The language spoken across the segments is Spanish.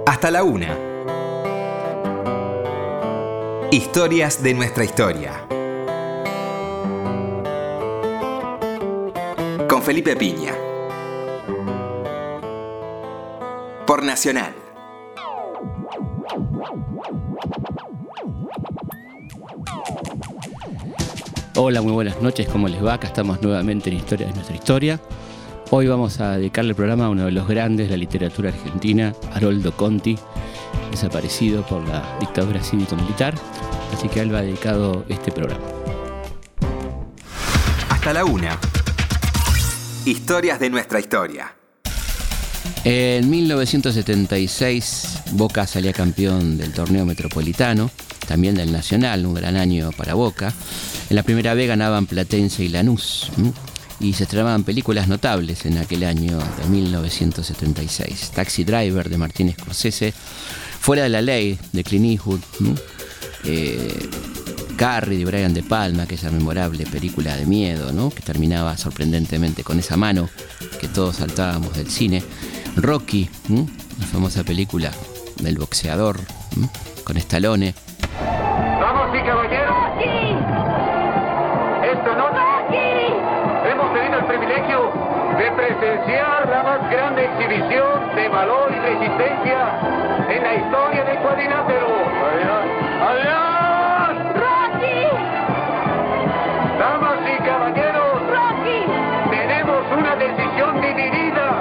Hasta la una. Historias de nuestra historia. Con Felipe Piña. Por Nacional. Hola, muy buenas noches, ¿cómo les va? Acá estamos nuevamente en Historia de nuestra historia. Hoy vamos a dedicarle el programa a uno de los grandes de la literatura argentina, Haroldo Conti, desaparecido por la dictadura cívico-militar. Así que a él va dedicado este programa. Hasta la una. Historias de nuestra historia. En 1976, Boca salía campeón del torneo metropolitano, también del Nacional, un gran año para Boca. En la primera B ganaban Platense y Lanús, y se estrenaban películas notables en aquel año de 1976. Taxi Driver de Martin Scorsese, Fuera de la Ley de Clint Eastwood, Carrie de Brian De Palma, aquella memorable película de miedo, ¿no?, que terminaba sorprendentemente con esa mano que todos saltábamos del cine. Rocky, la famosa película del boxeador, con Stallone. Vamos y caballeros. Esta noche hemos tenido el privilegio de presenciar la más grande exhibición de valor y resistencia en la historia del cuadrilátero. ¡Adiós! ¡Rocky! Damas y caballeros, ¡Rocky! Tenemos una decisión dividida.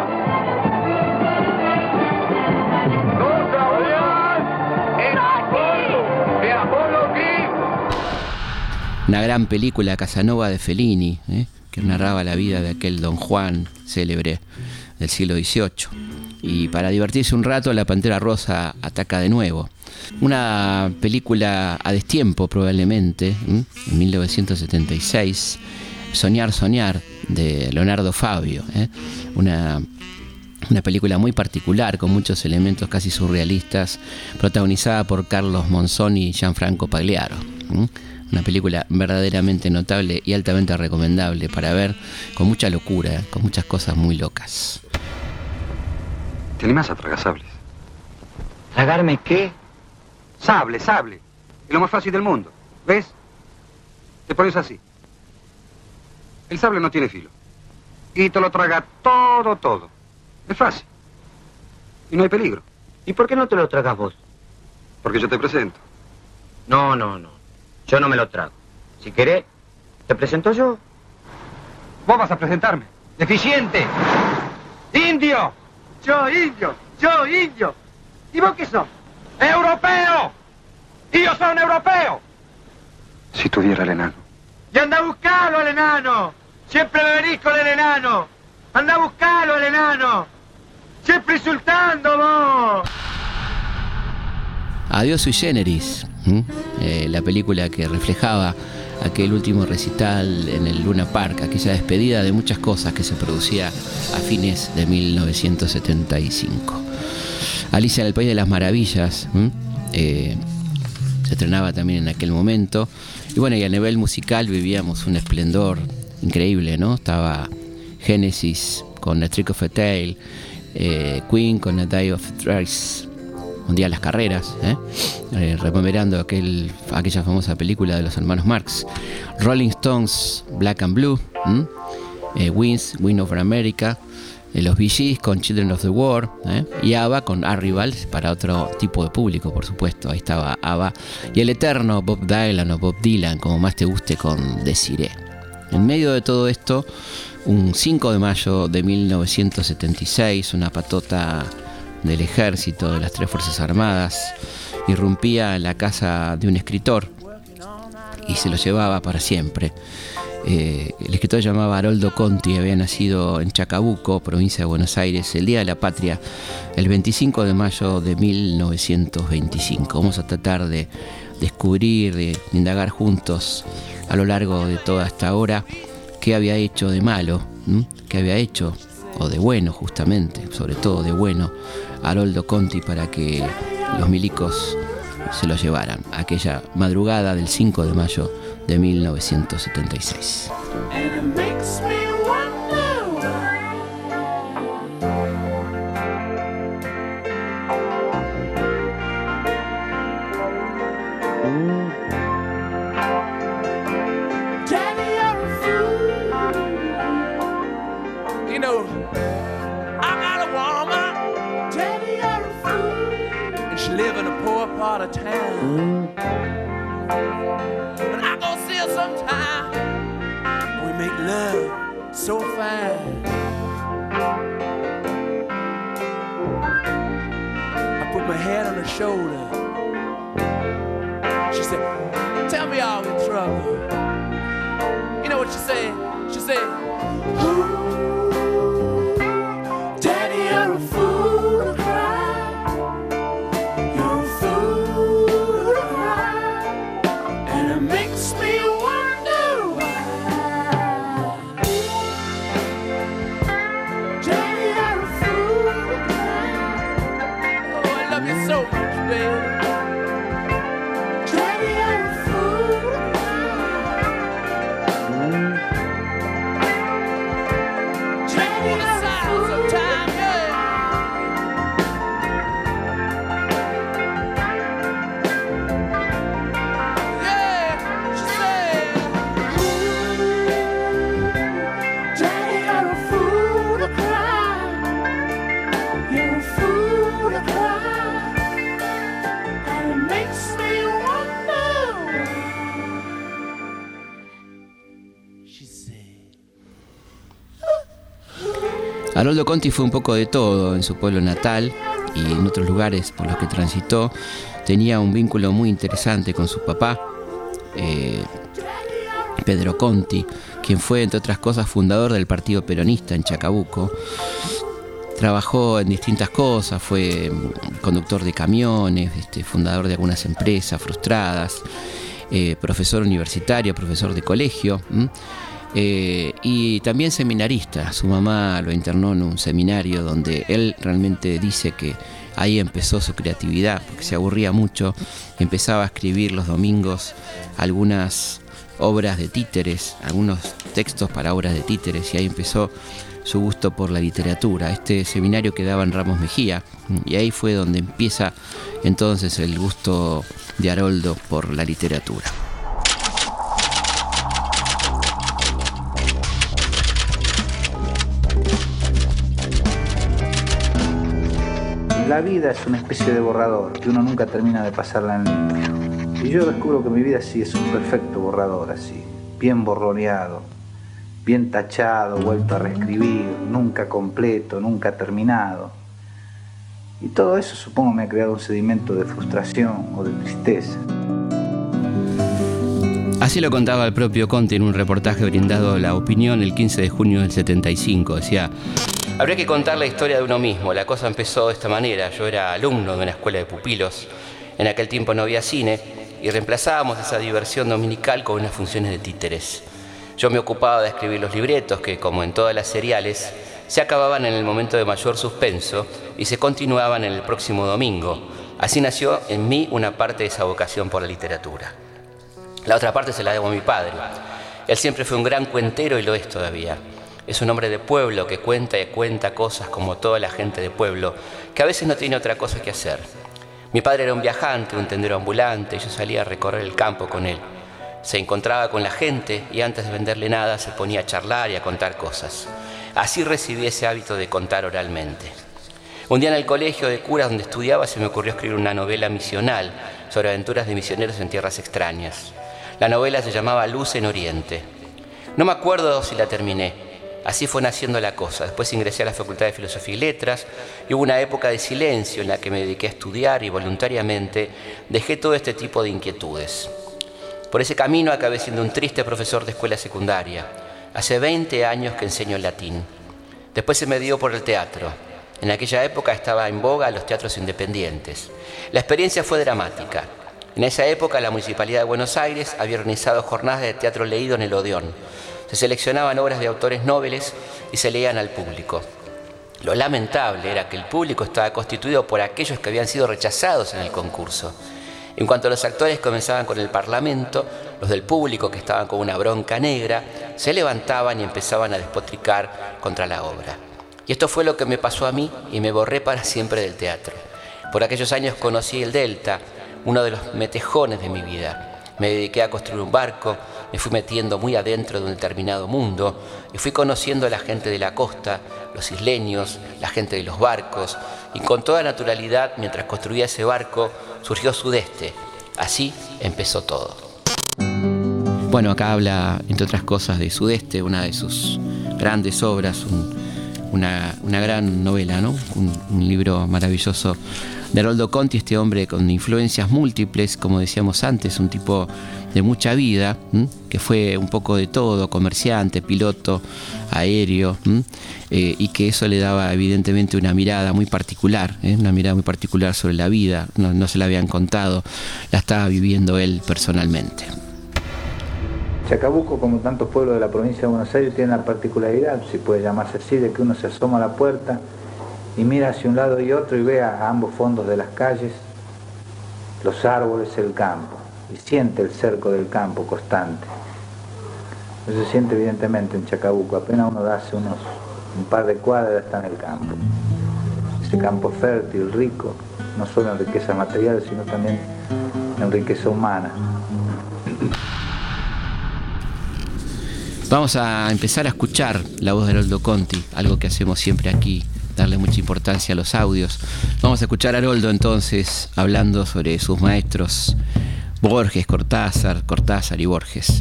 2-1 en favor de Apolo Creed. Una gran película, Casanova de Fellini, que narraba la vida de aquel Don Juan célebre del siglo XVIII. Y para divertirse un rato, La Pantera Rosa ataca de nuevo. Una película a destiempo probablemente, en 1976, Soñar, Soñar, de Leonardo Fabio. Una película muy particular, con muchos elementos casi surrealistas, protagonizada por Carlos Monzón y Gianfranco Pagliaro. Una película verdaderamente notable y altamente recomendable para ver, con mucha locura, con muchas cosas muy locas. ¿Te animás a tragar sables? ¿Tragarme qué? Sable. Es lo más fácil del mundo. ¿Ves? Te pones así. El sable no tiene filo. Y te lo traga todo. Es fácil. Y no hay peligro. ¿Y por qué no te lo tragas vos? Porque yo te presento. No. Yo no me lo trago. Si querés, te presento yo. Vos vas a presentarme. ¡Deficiente! ¡Indio! Yo indio. ¿Y vos qué sos? ¡Europeo! ¡Y yo soy un europeo! Si tuviera el enano. Y anda a buscarlo al enano. Siempre me venís con el enano. Anda a buscarlo al enano. Siempre insultando vos. Adiós sui generis, la película que reflejaba aquel último recital en el Luna Park, aquella despedida de muchas cosas que se producía a fines de 1975. Alicia en el País de las Maravillas se estrenaba también en aquel momento. Y bueno, y a nivel musical vivíamos un esplendor increíble, ¿no? Estaba Genesis con A Trick of a Tale, Queen con A Day of Thrice, Un día las carreras, rememorando aquella famosa película de los hermanos Marx. Rolling Stones, Black and Blue, Wings, Win Over America, los Bee Gees con Children of the War, y ABBA con Arrival, para otro tipo de público, por supuesto. Ahí estaba ABBA. Y el eterno Bob Dylan o Bob Dylan, como más te guste, con Desiree. En medio de todo esto, un 5 de mayo de 1976, una patota del ejército, de las 3 Fuerzas Armadas, irrumpía en la casa de un escritor y se lo llevaba para siempre. El escritor se llamaba Haroldo Conti, había nacido en Chacabuco, provincia de Buenos Aires, el Día de la Patria, el 25 de mayo de 1925. Vamos a tratar de descubrir, de indagar juntos a lo largo de toda esta hora qué había hecho de malo, qué había hecho, o de bueno justamente, sobre todo de bueno, Haroldo Conti para que los milicos se lo llevaran aquella madrugada del 5 de mayo de 1976. You know, I got a woman, Daddy, you're a fool, and she live in a poor part of town. And I go see her sometime, we make love so fine. I put my head on her shoulder. She said, tell me all in trouble. You know what she said? She said, Daddy, you're a fool to cry. You're a fool to cry. And it makes me wonder why. Daddy, you're a fool to cry. Oh, I love you so much, baby. Daddy, you're a fool to cry. Daddy, you're a fool sometime, yeah. Yeah, she said, Daddy, you're a fool to cry. You're a fool to cry. And it makes me wonder why. She said. Haroldo Conti fue un poco de todo en su pueblo natal y en otros lugares por los que transitó. Tenía un vínculo muy interesante con su papá, Pedro Conti, quien fue, entre otras cosas, fundador del Partido Peronista en Chacabuco. Trabajó en distintas cosas, fue conductor de camiones, fundador de algunas empresas frustradas, profesor universitario, profesor de colegio. Y también seminarista. Su mamá lo internó en un seminario donde él realmente dice que ahí empezó su creatividad, porque se aburría mucho. Empezaba a escribir los domingos algunas obras de títeres, algunos textos para obras de títeres, y ahí empezó su gusto por la literatura. Este seminario quedaba en Ramos Mejía, y ahí fue donde empieza entonces el gusto de Haroldo por la literatura. La vida es una especie de borrador que uno nunca termina de pasarla en limpio. Y yo descubro que mi vida sí es un perfecto borrador, así, bien borroneado, bien tachado, vuelto a reescribir, nunca completo, nunca terminado. Y todo eso supongo me ha creado un sedimento de frustración o de tristeza. Así lo contaba el propio Conti en un reportaje brindado a La Opinión el 15 de junio del 75. Decía: habría que contar la historia de uno mismo. La cosa empezó de esta manera. Yo era alumno de una escuela de pupilos. En aquel tiempo no había cine y reemplazábamos esa diversión dominical con unas funciones de títeres. Yo me ocupaba de escribir los libretos que, como en todas las seriales, se acababan en el momento de mayor suspenso y se continuaban en el próximo domingo. Así nació en mí una parte de esa vocación por la literatura. La otra parte se la debo a mi padre. Él siempre fue un gran cuentero y lo es todavía. Es un hombre de pueblo que cuenta y cuenta cosas como toda la gente de pueblo, que a veces no tiene otra cosa que hacer. Mi padre era un viajante, un tendero ambulante, y yo salía a recorrer el campo con él. Se encontraba con la gente y antes de venderle nada se ponía a charlar y a contar cosas. Así recibí ese hábito de contar oralmente. Un día en el colegio de curas donde estudiaba se me ocurrió escribir una novela misional sobre aventuras de misioneros en tierras extrañas. La novela se llamaba Luz en Oriente. No me acuerdo si la terminé. Así fue naciendo la cosa. Después ingresé a la Facultad de Filosofía y Letras y hubo una época de silencio en la que me dediqué a estudiar y voluntariamente dejé todo este tipo de inquietudes. Por ese camino acabé siendo un triste profesor de escuela secundaria. Hace 20 años que enseño latín. Después se me dio por el teatro. En aquella época estaba en boga los teatros independientes. La experiencia fue dramática. En esa época la Municipalidad de Buenos Aires había organizado jornadas de teatro leído en el Odeón. Se seleccionaban obras de autores nobles y se leían al público. Lo lamentable era que el público estaba constituido por aquellos que habían sido rechazados en el concurso. En cuanto los actores comenzaban con el parlamento, los del público, que estaban con una bronca negra, se levantaban y empezaban a despotricar contra la obra. Y esto fue lo que me pasó a mí y me borré para siempre del teatro. Por aquellos años conocí el Delta, uno de los metejones de mi vida. Me dediqué a construir un barco, me fui metiendo muy adentro de un determinado mundo y fui conociendo a la gente de la costa, los isleños, la gente de los barcos, y con toda naturalidad, mientras construía ese barco, surgió Sudeste. Así empezó todo. Bueno, acá habla, entre otras cosas, de Sudeste, una de sus grandes obras, una gran novela, ¿no? Un libro maravilloso de Haroldo Conti, este hombre con influencias múltiples, como decíamos antes, un tipo de mucha vida, que fue un poco de todo, comerciante, piloto aéreo, y que eso le daba evidentemente una mirada muy particular, una mirada muy particular sobre la vida. No se la habían contado, la estaba viviendo él personalmente. Chacabuco, como tantos pueblos de la provincia de Buenos Aires, tiene la particularidad, si puede llamarse así, de que uno se asoma a la puerta y mira hacia un lado y otro y ve a ambos fondos de las calles los árboles, el campo, y siente el cerco del campo constante. Eso se siente evidentemente en Chacabuco, apenas uno da hace un par de cuadras está en el campo. Ese campo fértil, rico, no solo en riqueza material, sino también en riqueza humana. Vamos a empezar a escuchar la voz de Haroldo Conti, algo que hacemos siempre aquí, darle mucha importancia a los audios. Vamos a escuchar a Haroldo entonces hablando sobre sus maestros Borges, Cortázar y Borges.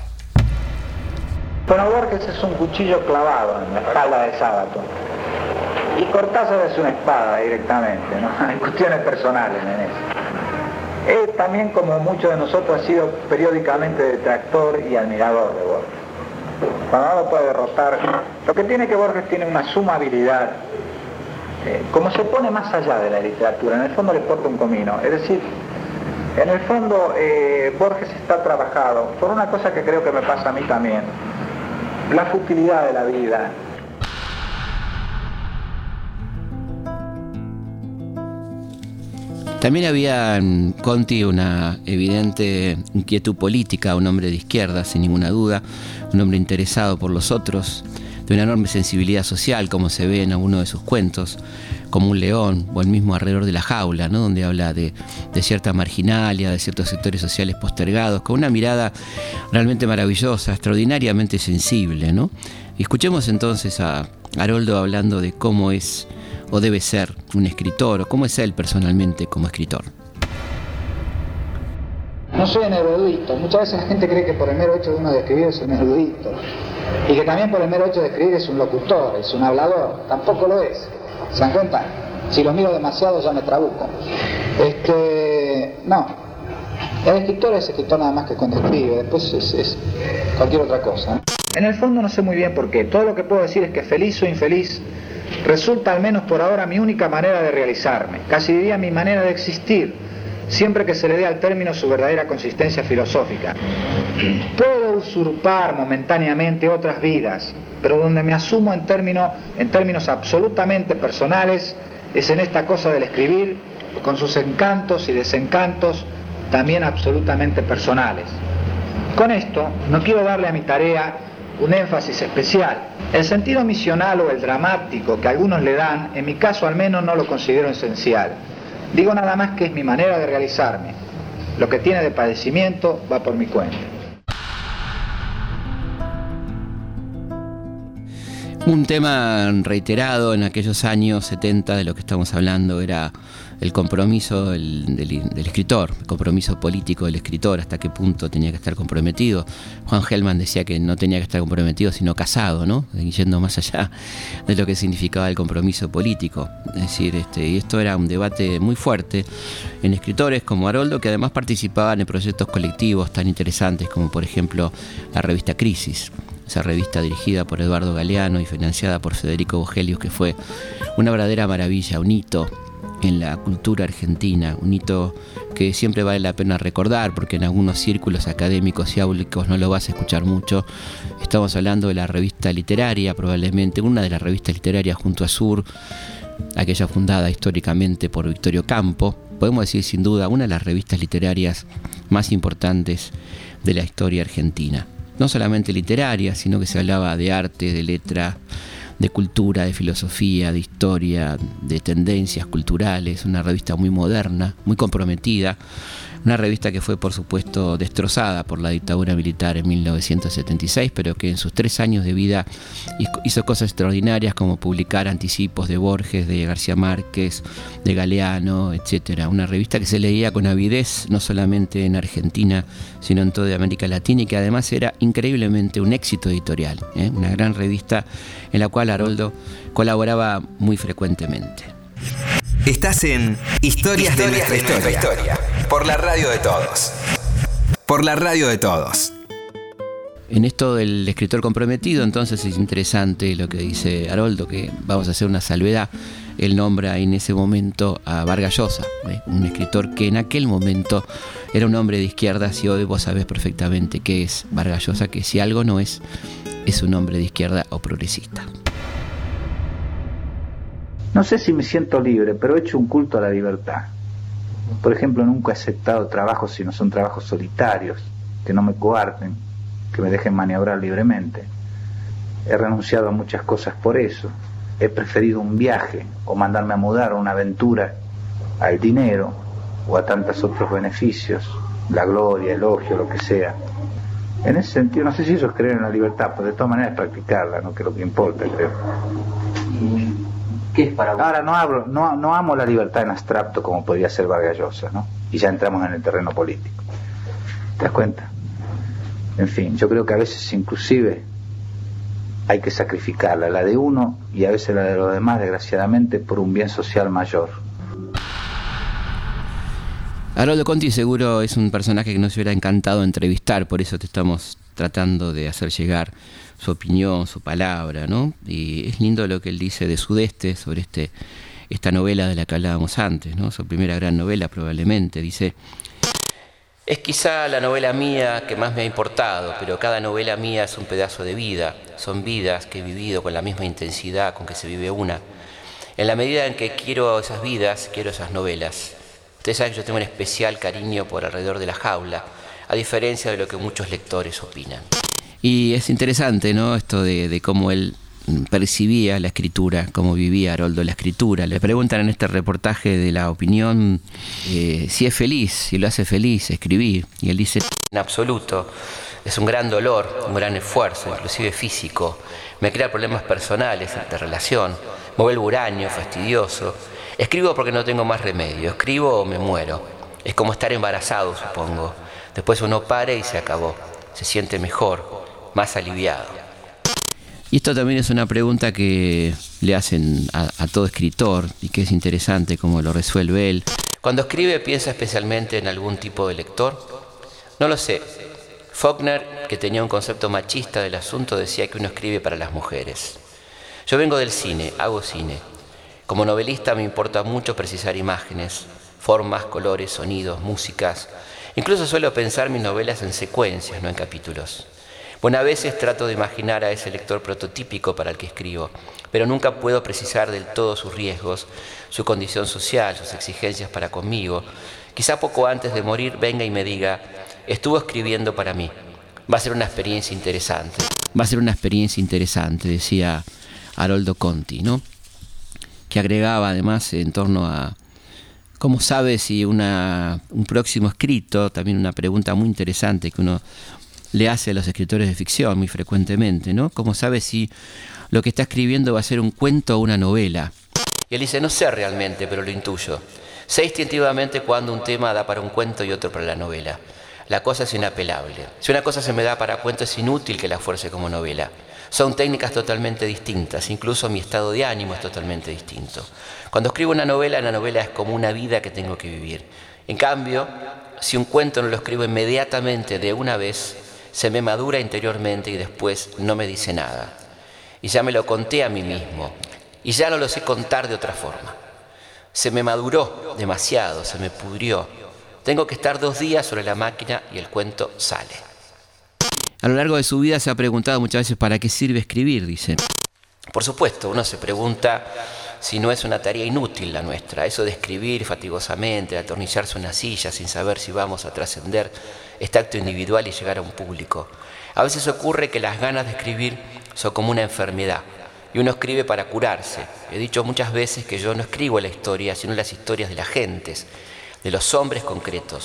Bueno, Borges es un cuchillo clavado en la espalda de Sábato y Cortázar es una espada directamente, ¿no? Hay cuestiones personales en eso. Él también, como muchos de nosotros, ha sido periódicamente detractor y admirador de Borges. Cuando no lo puede derrotar, lo que tiene que Borges tiene una suma habilidad, como se pone más allá de la literatura, en el fondo le porta un comino, es decir, en el fondo Borges está trabajado por una cosa que creo que me pasa a mí también, la futilidad de la vida. También había en Conti una evidente inquietud política, un hombre de izquierda, sin ninguna duda, un hombre interesado por los otros, de una enorme sensibilidad social, como se ve en alguno de sus cuentos, como Un león, o el mismo Alrededor de la jaula, ¿no? Donde habla de cierta marginalia, de ciertos sectores sociales postergados, con una mirada realmente maravillosa, extraordinariamente sensible, ¿no? Y escuchemos entonces a Haroldo hablando de cómo es o debe ser un escritor, o cómo es él personalmente como escritor. No soy un erudito. Muchas veces la gente cree que por el mero hecho de uno de escribir es un erudito. Y que también por el mero hecho de escribir es un locutor, es un hablador. Tampoco lo es. ¿Se dan cuenta? Si lo miro demasiado ya me trabuco. No. El escritor es escritor nada más que cuando escribe. Después es cualquier otra cosa, ¿no? En el fondo no sé muy bien por qué. Todo lo que puedo decir es que feliz o infeliz resulta, al menos por ahora, mi única manera de realizarme. Casi diría mi manera de existir, siempre que se le dé al término su verdadera consistencia filosófica. Puedo usurpar momentáneamente otras vidas, pero donde me asumo en términos absolutamente personales es en esta cosa del escribir, con sus encantos y desencantos también absolutamente personales. Con esto no quiero darle a mi tarea un énfasis especial. El sentido misional o el dramático que algunos le dan, en mi caso al menos no lo considero esencial. Digo nada más que es mi manera de realizarme. Lo que tiene de padecimiento va por mi cuenta. Un tema reiterado en aquellos años 70 de lo que estamos hablando era el compromiso del escritor, el compromiso político del escritor, hasta qué punto tenía que estar comprometido. Juan Gelman decía que no tenía que estar comprometido sino casado, ¿no? Yendo más allá de lo que significaba el compromiso político. Es decir, y esto era un debate muy fuerte en escritores como Haroldo, que además participaban en proyectos colectivos tan interesantes como por ejemplo la revista Crisis, esa revista dirigida por Eduardo Galeano y financiada por Federico Vogelius, que fue una verdadera maravilla, un hito en la cultura argentina, un hito que siempre vale la pena recordar, porque en algunos círculos académicos y áulicos no lo vas a escuchar mucho. Estamos hablando de la revista literaria, probablemente una de las revistas literarias junto a Sur, aquella fundada históricamente por Victorio Campo. Podemos decir sin duda una de las revistas literarias más importantes de la historia argentina. No solamente literaria, sino que se hablaba de arte, de letra, de cultura, de filosofía, de historia, de tendencias culturales. Una revista muy moderna, muy comprometida, Una revista que fue, por supuesto, destrozada por la dictadura militar en 1976, pero que en sus 3 años de vida hizo cosas extraordinarias, como publicar anticipos de Borges, de García Márquez, de Galeano, etc. Una revista que se leía con avidez, no solamente en Argentina, sino en toda América Latina, y que además era increíblemente un éxito editorial, ¿eh? Una gran revista en la cual Haroldo colaboraba muy frecuentemente. Estás en Historias de nuestra historia. Por la radio de todos. Por la radio de todos. En esto del escritor comprometido, entonces es interesante lo que dice Haroldo, que vamos a hacer una salvedad. Él nombra en ese momento a Vargas Llosa, un escritor que en aquel momento era un hombre de izquierdas, y hoy vos sabés perfectamente qué es Vargas Llosa, que si algo no es un hombre de izquierda o progresista. No sé si me siento libre, pero he hecho un culto a la libertad. Por ejemplo, nunca he aceptado trabajos si no son trabajos solitarios, que no me coarten, que me dejen maniobrar libremente. He renunciado a muchas cosas por eso. He preferido un viaje o mandarme a mudar o una aventura al dinero o a tantos otros beneficios, la gloria, elogio, lo que sea. En ese sentido, no sé si eso es creer en la libertad, pero de todas maneras es practicarla, ¿no? Que es lo que importa, creo. ¿Qué es para vos? Ahora no amo la libertad en abstracto como podría ser Vargas Llosa, ¿no? Y ya entramos en el terreno político. ¿Te das cuenta? En fin, yo creo que a veces inclusive hay que sacrificarla, la de uno y a veces la de los demás, desgraciadamente, por un bien social mayor. Haroldo Conti seguro es un personaje que nos hubiera encantado entrevistar, por eso te estamos tratando de hacer llegar su opinión, su palabra, ¿no? Y es lindo lo que él dice de Sudeste sobre esta novela de la que hablábamos antes, ¿no? Su primera gran novela probablemente. Dice: es quizá la novela mía que más me ha importado, pero cada novela mía es un pedazo de vida. Son vidas que he vivido con la misma intensidad con que se vive una. En la medida en que quiero esas vidas, quiero esas novelas. Ustedes saben que yo tengo un especial cariño por Alrededor de la jaula, a diferencia de lo que muchos lectores opinan. Y es interesante, ¿no? Esto de cómo él percibía la escritura, cómo vivía Haroldo la escritura. Le preguntan en este reportaje de La Opinión si es feliz, si lo hace feliz escribir. Y él dice: en absoluto. Es un gran dolor, un gran esfuerzo, inclusive físico. Me crea problemas personales de relación. Me vuelvo huraño, fastidioso. Escribo porque no tengo más remedio. Escribo o me muero. Es como estar embarazado, supongo. Después uno para y se acabó. Se siente mejor, más aliviado. Y esto también es una pregunta que le hacen a todo escritor y que es interesante cómo lo resuelve él. Cuando escribe, ¿piensa especialmente en algún tipo de lector? No lo sé. Faulkner, que tenía un concepto machista del asunto, decía que uno escribe para las mujeres. Yo vengo del cine, hago cine. Como novelista me importa mucho precisar imágenes, formas, colores, sonidos, músicas. Incluso suelo pensar mis novelas en secuencias, no en capítulos. Bueno, a veces trato de imaginar a ese lector prototípico para el que escribo, pero nunca puedo precisar del todo sus riesgos, su condición social, sus exigencias para conmigo. Quizá poco antes de morir venga y me diga: estuvo escribiendo para mí. Va a ser una experiencia interesante. Va a ser una experiencia interesante, decía Haroldo Conti, ¿no? Que agregaba además en torno a cómo sabe si un próximo escrito, también una pregunta muy interesante que uno le hace a los escritores de ficción muy frecuentemente, ¿no? ¿Cómo sabe si lo que está escribiendo va a ser un cuento o una novela? Y él dice: no sé realmente, pero lo intuyo. Sé instintivamente cuando un tema da para un cuento y otro para la novela. La cosa es inapelable. Si una cosa se me da para cuento, es inútil que la fuerce como novela. Son técnicas totalmente distintas, incluso mi estado de ánimo es totalmente distinto. Cuando escribo una novela, la novela es como una vida que tengo que vivir. En cambio, si un cuento no lo escribo inmediatamente de una vez, se me madura interiormente y después no me dice nada. Y ya me lo conté a mí mismo, y ya no lo sé contar de otra forma. Se me maduró demasiado, se me pudrió. Tengo que estar 2 días sobre la máquina y el cuento sale. A lo largo de su vida se ha preguntado muchas veces ¿para qué sirve escribir?, dice. Por supuesto, uno se pregunta si no es una tarea inútil la nuestra. Eso de escribir fatigosamente, de atornillarse una silla sin saber si vamos a trascender este acto individual y llegar a un público. A veces ocurre que las ganas de escribir son como una enfermedad y uno escribe para curarse. He dicho muchas veces que yo no escribo la historia, sino las historias de las gentes, de los hombres concretos.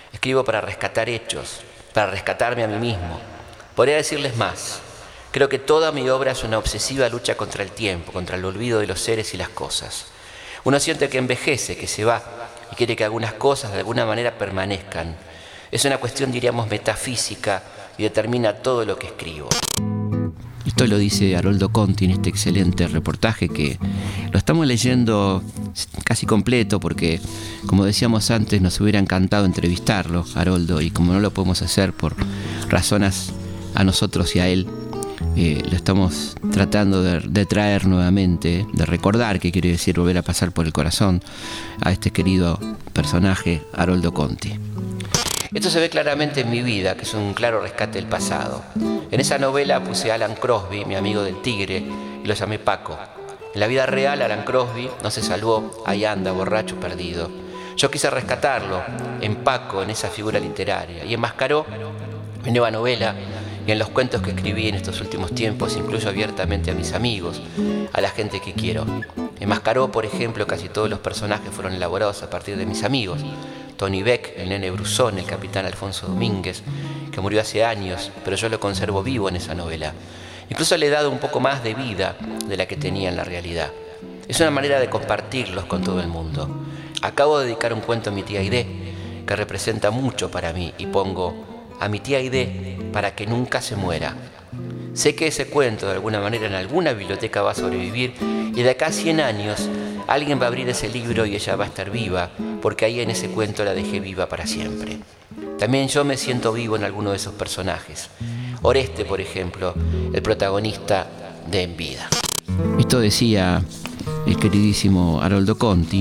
Escribo para rescatar hechos, para rescatarme a mí mismo. Podría decirles más. Creo que toda mi obra es una obsesiva lucha contra el tiempo, contra el olvido de los seres y las cosas. Uno siente que envejece, que se va, y quiere que algunas cosas de alguna manera permanezcan. Es una cuestión, diríamos, metafísica y determina todo lo que escribo. Esto lo dice Haroldo Conti en este excelente reportaje que lo estamos leyendo casi completo porque, como decíamos antes, nos hubiera encantado entrevistarlo, Haroldo, y como no lo podemos hacer por razones a nosotros y a él, lo estamos tratando de traer nuevamente, de recordar, que quiere decir volver a pasar por el corazón a este querido personaje, Haroldo Conti. Esto se ve claramente en mi vida, que es un claro rescate del pasado. En esa novela puse a Alan Crosby, mi amigo del Tigre, y lo llamé Paco. En la vida real, Alan Crosby no se salvó, ahí anda, borracho, perdido. Yo quise rescatarlo en Paco, en esa figura literaria, y enmascaró mi nueva novela y en los cuentos que escribí en estos últimos tiempos, incluyo abiertamente a mis amigos, a la gente que quiero. Enmascaró, por ejemplo, casi todos los personajes fueron elaborados a partir de mis amigos. Tony Beck, el nene Brusón, el capitán Alfonso Domínguez, que murió hace años, pero yo lo conservo vivo en esa novela. Incluso le he dado un poco más de vida de la que tenía en la realidad. Es una manera de compartirlos con todo el mundo. Acabo de dedicar un cuento a mi tía Aide, que representa mucho para mí, y pongo a mi tía Aide para que nunca se muera. Sé que ese cuento de alguna manera en alguna biblioteca va a sobrevivir y de acá a 100 años alguien va a abrir ese libro y ella va a estar viva, porque ahí en ese cuento la dejé viva para siempre. También yo me siento vivo en alguno de esos personajes. Oreste, por ejemplo, el protagonista de En Vida. Esto decía el queridísimo Haroldo Conti,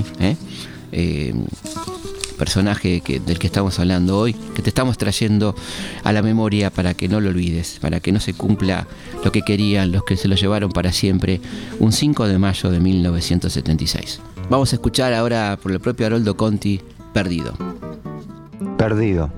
personaje del que estamos hablando hoy, que te estamos trayendo a la memoria para que no lo olvides, para que no se cumpla lo que querían los que se lo llevaron para siempre, un 5 de mayo de 1976. Vamos a escuchar ahora por el propio Haroldo Conti, Perdido. Perdido.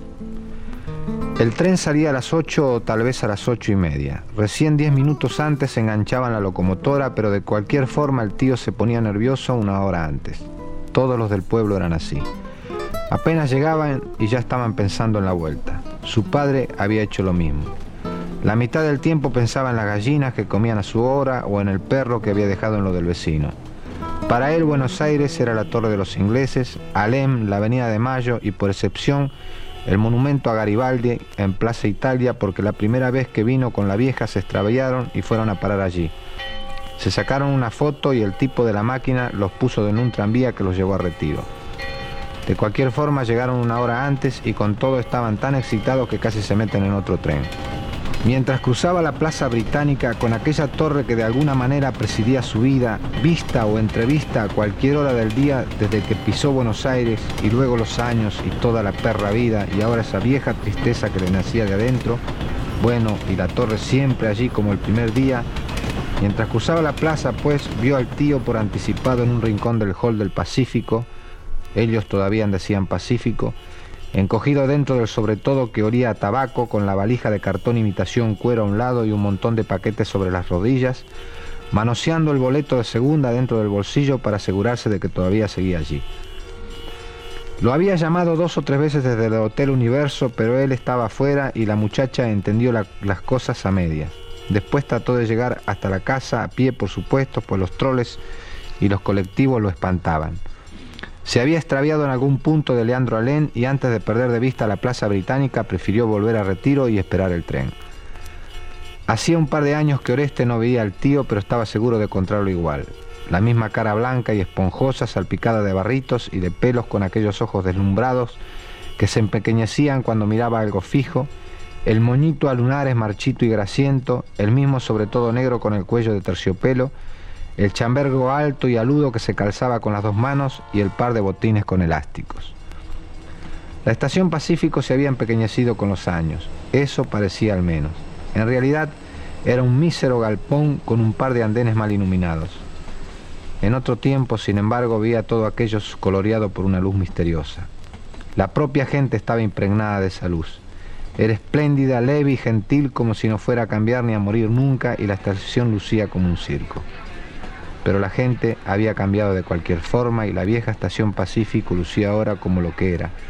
El tren salía a las 8 o tal vez a las 8:30. Recién 10 minutos antes enganchaban la locomotora, pero de cualquier forma el tío se ponía nervioso una hora antes. Todos los del pueblo eran así. Apenas llegaban y ya estaban pensando en la vuelta. Su padre había hecho lo mismo. La mitad del tiempo pensaba en las gallinas que comían a su hora o en el perro que había dejado en lo del vecino. Para él Buenos Aires era la Torre de los Ingleses, Alem, la Avenida de Mayo y por excepción el monumento a Garibaldi en Plaza Italia, porque la primera vez que vino con la vieja se extraviaron y fueron a parar allí. Se sacaron una foto y el tipo de la máquina los puso en un tranvía que los llevó a Retiro. De cualquier forma llegaron una hora antes y con todo estaban tan excitados que casi se meten en otro tren. Mientras cruzaba la Plaza Británica con aquella torre que de alguna manera presidía su vida, vista o entrevista a cualquier hora del día desde que pisó Buenos Aires y luego los años y toda la perra vida y ahora esa vieja tristeza que le nacía de adentro, bueno, y la torre siempre allí como el primer día. Mientras cruzaba la plaza, pues, vio al tío por anticipado en un rincón del hall del Pacífico, ellos todavía decían Pacífico, encogido dentro del sobretodo que olía a tabaco, con la valija de cartón imitación cuero a un lado y un montón de paquetes sobre las rodillas, manoseando el boleto de segunda dentro del bolsillo para asegurarse de que todavía seguía allí. Lo había llamado 2 o 3 veces desde el Hotel Universo, pero él estaba afuera y la muchacha entendió las cosas a medias. Después trató de llegar hasta la casa a pie, por supuesto, pues los troles y los colectivos lo espantaban. Se había extraviado en algún punto de Leandro Alem y antes de perder de vista la Plaza Británica prefirió volver a Retiro y esperar el tren. Hacía un par de años que Oreste no veía al tío, pero estaba seguro de encontrarlo igual. La misma cara blanca y esponjosa, salpicada de barritos y de pelos, con aquellos ojos deslumbrados que se empequeñecían cuando miraba algo fijo, el moñito a lunares marchito y grasiento, el mismo sobre todo negro con el cuello de terciopelo, el chambergo alto y aludo que se calzaba con las 2 manos y el par de botines con elásticos. La estación Pacífico se había empequeñecido con los años, eso parecía al menos. En realidad era un mísero galpón con un par de andenes mal iluminados. En otro tiempo, sin embargo, veía todo aquello coloreado por una luz misteriosa. La propia gente estaba impregnada de esa luz. Era espléndida, leve y gentil, como si no fuera a cambiar ni a morir nunca, y la estación lucía como un circo. Pero la gente había cambiado de cualquier forma y la vieja estación Pacífico lucía ahora como lo que era,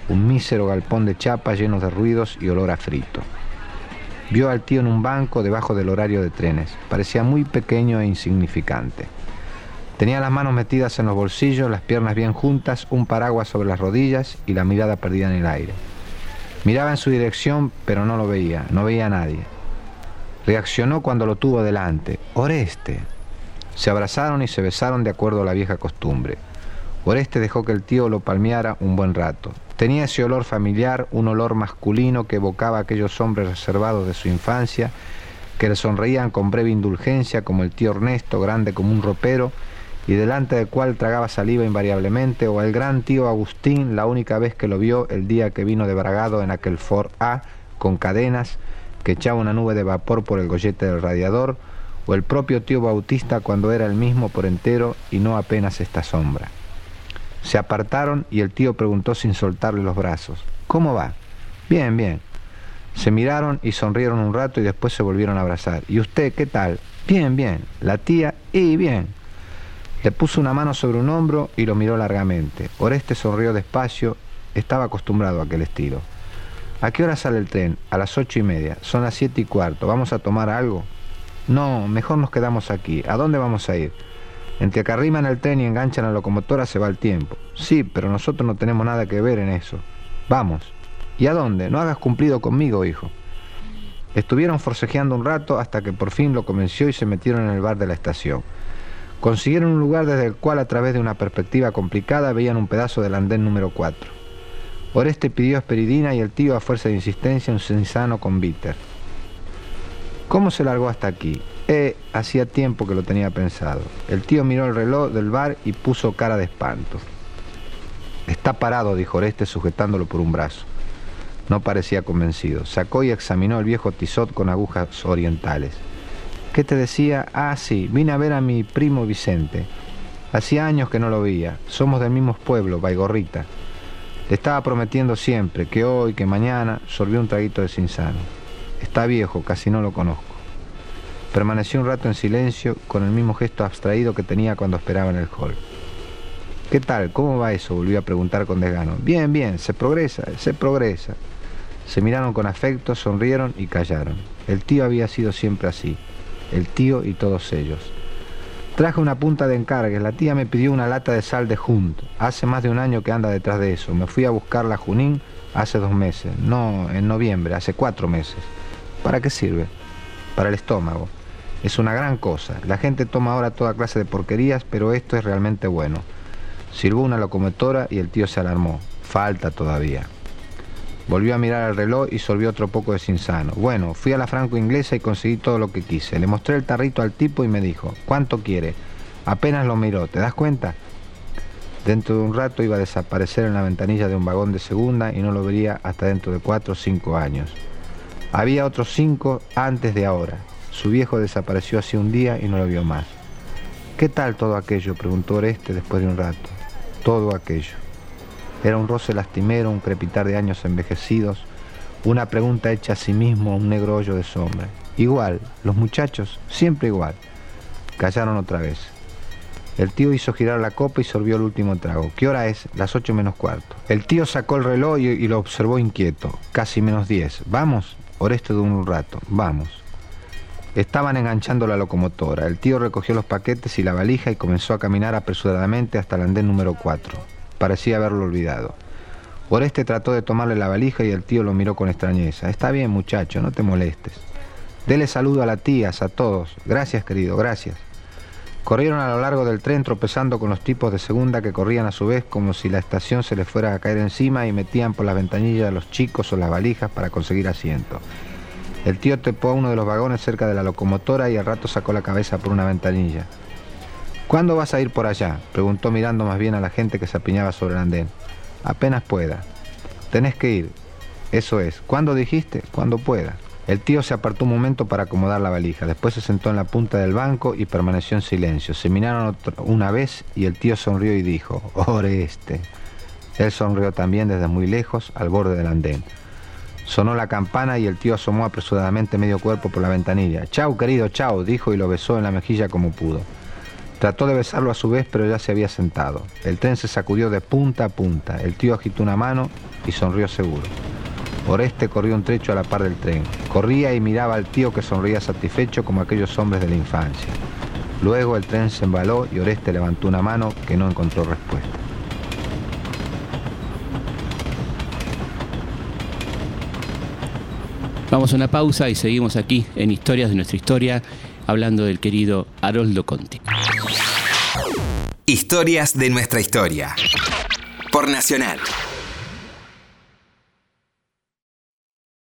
un mísero galpón de chapa lleno de ruidos y olor a frito. Vio al tío en un banco debajo del horario de trenes. Parecía muy pequeño e insignificante. Tenía las manos metidas en los bolsillos, las piernas bien juntas, un paraguas sobre las rodillas y la mirada perdida en el aire. Miraba en su dirección, pero no lo veía, no veía a nadie. Reaccionó cuando lo tuvo delante. ¡Oreste! Se abrazaron y se besaron de acuerdo a la vieja costumbre. Oreste dejó que el tío lo palmeara un buen rato. Tenía ese olor familiar, un olor masculino que evocaba a aquellos hombres reservados de su infancia, que le sonreían con breve indulgencia, como el tío Ernesto, grande como un ropero, y delante del cual tragaba saliva invariablemente, o el gran tío Agustín, la única vez que lo vio el día que vino de Bragado en aquel Ford A, con cadenas, que echaba una nube de vapor por el gollete del radiador, o el propio tío Bautista cuando era el mismo por entero y no apenas esta sombra. Se apartaron y el tío preguntó sin soltarle los brazos: ¿Cómo va? Bien, bien. Se miraron y sonrieron un rato y después se volvieron a abrazar. ¿Y usted qué tal? Bien, bien. La tía, y bien. Le puso una mano sobre un hombro y lo miró largamente. Oreste sonrió despacio, estaba acostumbrado a aquel estilo. ¿A qué hora sale el tren? A las 8:30. Son las 7:15. ¿Vamos a tomar algo? No, mejor nos quedamos aquí. ¿A dónde vamos a ir? Entre que arriman el tren y enganchan la locomotora se va el tiempo. Sí, pero nosotros no tenemos nada que ver en eso. Vamos. ¿Y a dónde? No hagas cumplido conmigo, hijo. Estuvieron forcejeando un rato hasta que por fin lo convenció y se metieron en el bar de la estación. Consiguieron un lugar desde el cual a través de una perspectiva complicada veían un pedazo del andén número 4. Oreste pidió esperidina y el tío, a fuerza de insistencia, un cinzano con bitter. ¿Cómo se largó hasta aquí? Hacía tiempo que lo tenía pensado. El tío miró el reloj del bar y puso cara de espanto. Está parado, dijo Oreste sujetándolo por un brazo. No parecía convencido. Sacó y examinó el viejo tizot con agujas orientales. ¿Qué te decía? Ah, sí, vine a ver a mi primo Vicente. Hacía años que no lo veía. Somos del mismo pueblo, Baigorrita. Le estaba prometiendo siempre que hoy, que mañana, sorbió un traguito de cinzano. Está viejo, casi no lo conozco. Permaneció un rato en silencio, con el mismo gesto abstraído que tenía cuando esperaba en el hall. ¿Qué tal? ¿Cómo va eso?, volvió a preguntar con desgano. Bien, bien, se progresa, se progresa. Se miraron con afecto, sonrieron y callaron. El tío había sido siempre así. El tío y todos ellos. Traje una punta de encargues. La tía me pidió una lata de sal de Junt. Hace más de un año que anda detrás de eso. Me fui a buscarla a Junín hace 2 meses. No, en noviembre, hace 4 meses. ¿Para qué sirve? Para el estómago. Es una gran cosa. La gente toma ahora toda clase de porquerías, pero esto es realmente bueno. Sirvió una locomotora y el tío se alarmó. Falta todavía. Volvió a mirar el reloj y sorbió otro poco de cinzano. Bueno, fui a la franco-inglesa y conseguí todo lo que quise. Le mostré el tarrito al tipo y me dijo: ¿cuánto quiere? Apenas lo miró, ¿te das cuenta? Dentro de un rato iba a desaparecer en la ventanilla de un vagón de segunda y no lo vería hasta dentro de 4 o 5 años. Había otros 5 antes de ahora. Su viejo desapareció hace un día y no lo vio más. ¿Qué tal todo aquello?, preguntó Oreste después de un rato. Todo aquello. Era un roce lastimero, un crepitar de años envejecidos, una pregunta hecha a sí mismo, un negro hoyo de sombra. Igual, los muchachos, siempre igual. Callaron otra vez. El tío hizo girar la copa y sorbió el último trago. ¿Qué hora es? Las 8:15. El tío sacó el reloj y lo observó inquieto. Casi -10. ¿Vamos? Oreste de un rato. Vamos. Estaban enganchando la locomotora. El tío recogió los paquetes y la valija y comenzó a caminar apresuradamente hasta el andén número 4. Parecía haberlo olvidado. Oreste trató de tomarle la valija y el tío lo miró con extrañeza. Está bien, muchacho, no te molestes. Dele saludo a las tías, a todos. Gracias, querido, gracias. Corrieron a lo largo del tren tropezando con los tipos de segunda que corrían a su vez como si la estación se les fuera a caer encima y metían por las ventanillas a los chicos o las valijas para conseguir asiento. El tío trepó a uno de los vagones cerca de la locomotora y al rato sacó la cabeza por una ventanilla. ¿Cuándo vas a ir por allá?, preguntó mirando más bien a la gente que se apiñaba sobre el andén. Apenas pueda. Tenés que ir. Eso es. ¿Cuándo dijiste? Cuando pueda. El tío se apartó un momento para acomodar la valija. Después se sentó en la punta del banco y permaneció en silencio. Se miraron una vez y el tío sonrió y dijo: Oreste. Él sonrió también desde muy lejos, al borde del andén. Sonó la campana y el tío asomó apresuradamente medio cuerpo por la ventanilla. «Chau, querido, chau», dijo y lo besó en la mejilla como pudo. Trató de besarlo a su vez, pero ya se había sentado. El tren se sacudió de punta a punta. El tío agitó una mano y sonrió seguro. Oreste corrió un trecho a la par del tren. Corría y miraba al tío, que sonreía satisfecho como aquellos hombres de la infancia. Luego el tren se embaló y Oreste levantó una mano que no encontró respuesta. Vamos a una pausa y seguimos aquí en Historias de nuestra historia, hablando del querido Haroldo Conti. Historias de nuestra historia. Por Nacional.